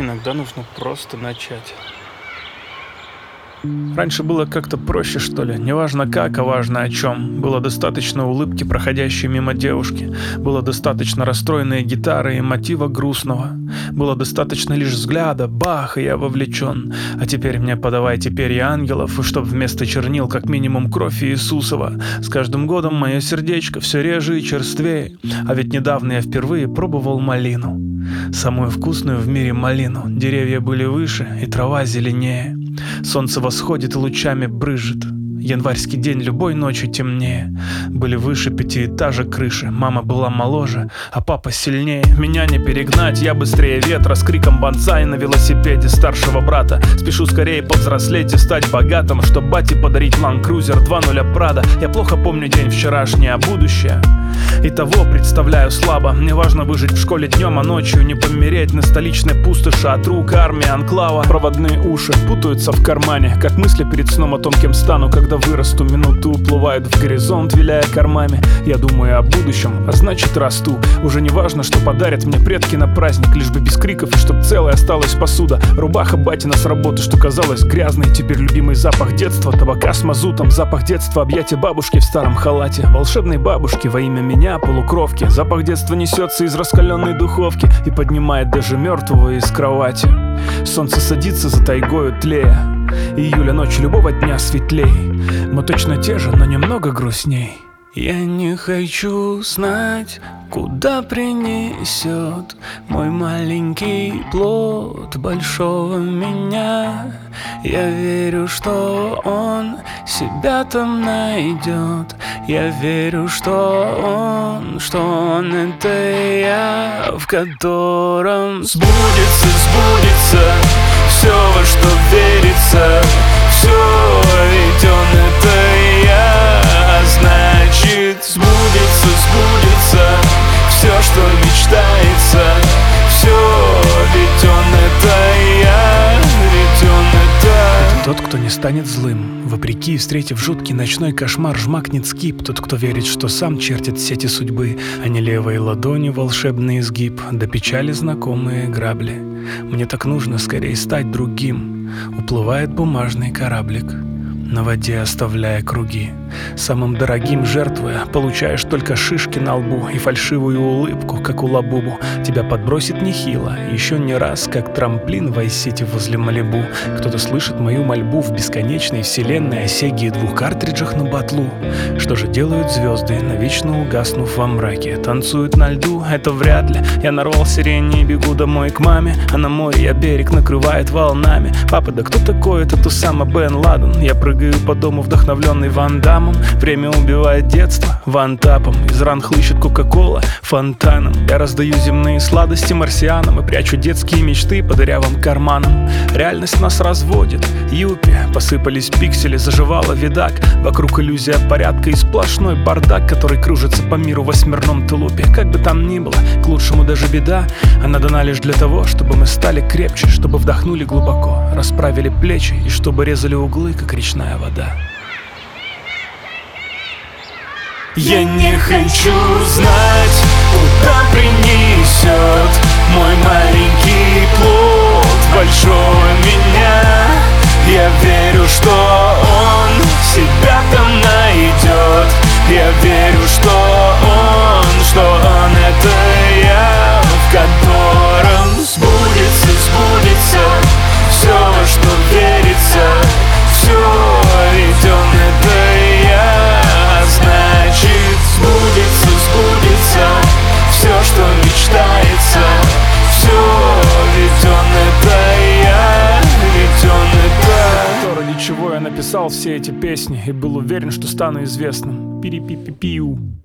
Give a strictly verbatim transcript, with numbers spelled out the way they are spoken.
Иногда нужно просто начать. Раньше было как-то проще, что ли. Неважно как, а важно о чем. Было достаточно улыбки, проходящей мимо девушки. Было достаточно расстроенной гитары и мотива грустного. Было достаточно лишь взгляда, бах, и я вовлечен. А теперь мне подавайте перья ангелов, и чтоб вместо чернил как минимум кровь Иисусова. С каждым годом мое сердечко все реже и черствее. А ведь недавно я впервые пробовал малину. Самую вкусную в мире малину. Деревья были выше, и трава зеленее. Солнце восходит и лучами брызжет. Январский день любой ночью темнее. Были выше пятиэтажек крыши. Мама была моложе, а папа сильнее. Меня не перегнать, я быстрее ветра. С криком бонсай на велосипеде старшего брата. Спешу скорее повзрослеть и стать богатым, чтоб бате подарить Land Cruiser два ноль Прада. Я плохо помню день вчерашний, а будущее и того представляю слабо. Мне важно выжить в школе днем, а ночью не помереть на столичной пустоши от рук армии анклава. Проводные уши путаются в кармане, как мысли перед сном о том, кем стану, когда вырасту. Минуты уплывают в горизонт, виляя кормами. Я думаю о будущем, а значит расту. Уже не важно, что подарят мне предки на праздник, лишь бы без криков и чтоб целой осталась посуда. Рубаха батина с работы, что казалось грязной. Теперь любимый запах детства, табака с мазутом. Запах детства, объятия бабушки в старом халате. Волшебной бабушки во имя меня, полукровки. Запах детства несется из раскаленной духовки и поднимает даже мертвого из кровати. Солнце садится за тайгою тлея. Июля ночь любого дня светлей. Мы точно те же, но немного грустней. Я не хочу знать, куда принесет мой маленький плод большого меня. Я верю, что он себя там найдет. Я верю, что он, что он это я, в котором сбудется, сбудется все, во что верится. Все, ведь он это я, а значит сбудется, сбудется все, что мечтается. Все, ведь он это я, ведь он это. Тот, кто не станет злым, вопреки, встретив жуткий ночной кошмар, жмакнет скип. Тот, кто верит, что сам чертит сети судьбы, а не левой ладони волшебный изгиб, до печали знакомые грабли. Мне так нужно скорее стать другим. Уплывает бумажный кораблик, на воде оставляя круги. Самым дорогим жертвуя, получаешь только шишки на лбу и фальшивую улыбку, как у Лабубу. Тебя подбросит нехило, еще не раз, как трамплин в Айс-Сити возле Малибу. Кто-то слышит мою мольбу в бесконечной вселенной о Сеге и двух картриджах на батлу. Что же делают звезды, навечно угаснув во мраке? Танцуют на льду, это вряд ли. Я нарвал сирени и бегу домой к маме, а на море я берег накрывает волнами. Папа, да кто такой этот Усама Бен Ладен? Я прыгаю по дому, вдохновленный Ван Даммом. Время убивает детство вантапом. Из ран хлыщет кока-кола фонтаном. Я раздаю земные сладости марсианам и прячу детские мечты по дырявым карманам. Реальность нас разводит, юпи. Посыпались пиксели, заживала видак. Вокруг иллюзия порядка и сплошной бардак, который кружится по миру в восьмерном тулупе. Как бы там ни было, к лучшему даже беда. Она дана лишь для того, чтобы мы стали крепче, чтобы вдохнули глубоко, расправили плечи и чтобы резали углы, как речная вода. Я не хочу знать, куда принесет мой маленький плод большого меня. Я верю, что он себя там найдет. Я верю, что он, что он это я, в котором сбудется, сбудется все, во что верится. Все, ведь он это я, а значит сбудется, сбудется все, что мечтается. Все, ведь он это я, ведь он это. То, ради чего я написал все эти песни и был уверен, что стану известным. Пири-пи-пи-пиу.